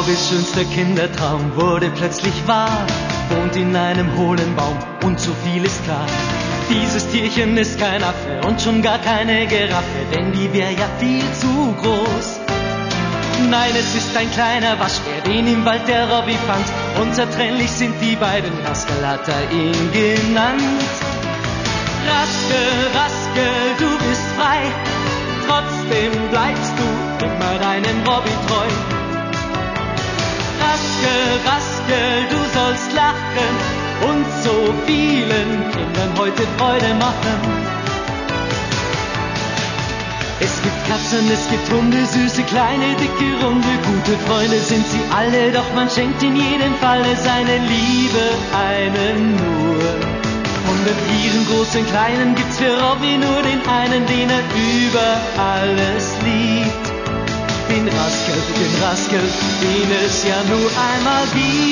Robbys schönster Kindertraum wurde plötzlich wahr. Wohnt in einem hohlen Baum und so viel ist klar. Dieses Tierchen ist kein Affe und schon gar keine Giraffe, denn die wär ja viel zu groß. Nein, es ist ein kleiner Waschbär, den im Wald der Robby fand. Unzertrennlich sind die beiden, Rascal hat er ihn genannt. Rascal, Rascal, du bist frei, trotzdem bleibst du immer deinem Robby treu. Rascal, Rascal, du sollst lachen und so vielen Kindern heute Freude machen. Es gibt Katzen, es gibt Hunde, süße, kleine, dicke, runde. Gute Freunde sind sie alle, doch man schenkt in jedem Falle seine Liebe einen nur. Von den vielen großen Kleinen gibt's für Robby nur den einen, den er über alles liebt. Den Rascal, den es ja nur einmal gibt.